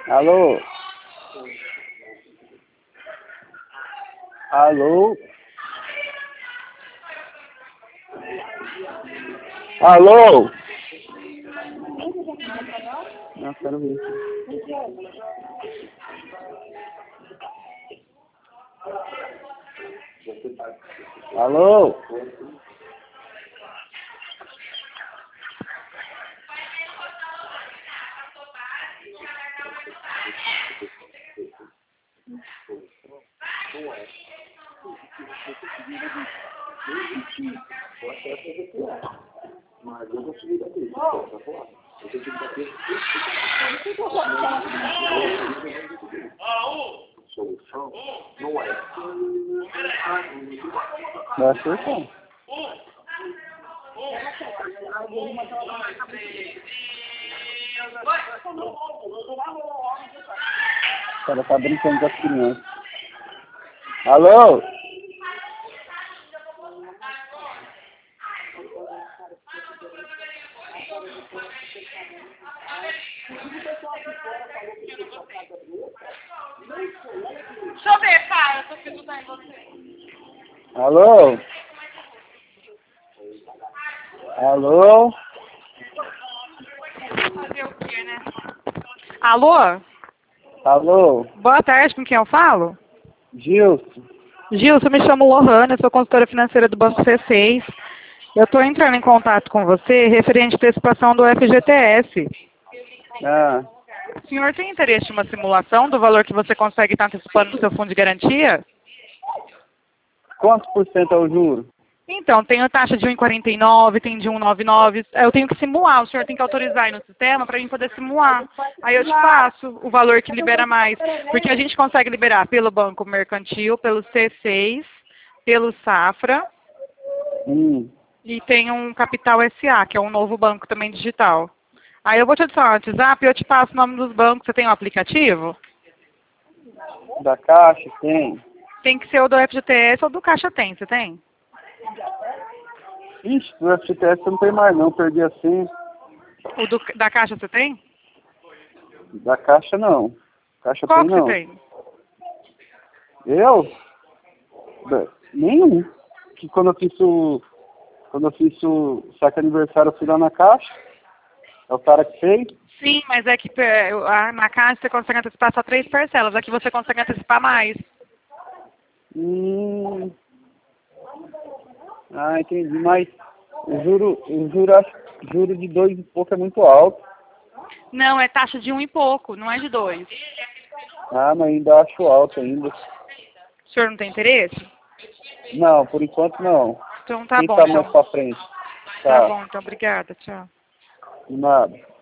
Alô? Alô? Alô? Não, quero ver. Alô? Dá certo? O cara tá brincando com as crianças. Alô? Deixa eu ver, pai, eu tô perguntando em você. Alô? Alô? Fazer o quê, né? Alô? Alô? Boa tarde, com quem eu falo? Gilson? Gilson, eu me chamo Lohana, sou consultora financeira do Banco C6. Eu estou entrando em contato com você referente à antecipação do FGTS. Ah, O senhor tem interesse em uma simulação do valor que você consegue estar antecipando no seu fundo de garantia? quantos por cento é o juro? Então, tem a taxa de 1,49, tem de 1,99. Eu tenho que simular, o senhor tem que autorizar aí no sistema para mim poder simular. Aí eu te passo o valor que libera mais. Porque a gente consegue liberar pelo Banco Mercantil, pelo C6, pelo Safra e tem um Capital SA, que é um novo banco também digital. Aí eu vou te adicionar no WhatsApp e eu te passo o nome dos bancos. Você tem um aplicativo? Da Caixa tem? Tem que ser o do FGTS ou do Caixa Tem, você tem? Ixi, do FGTS não tem mais não, perdi assim. O da Caixa você tem? Da Caixa não. Caixa Qual tem que você não. tem? Eu? Nenhum. Que quando eu fiz o saque aniversário eu fui lá na Caixa. É o cara que fez. Sim, mas é que na Caixa você consegue antecipar só 3 parcelas. Aqui você consegue antecipar mais. Ah, entendi. Mas juro de 2 e pouco é muito alto. Não, é taxa de 1 e pouco, não é de 2. Ah, mas ainda acho alto ainda. O senhor não tem interesse? Não, por enquanto não. Então tá Quem bom, sabe mais então. pra frente? Tá Tá, bom, então obrigada, tchau. de nada.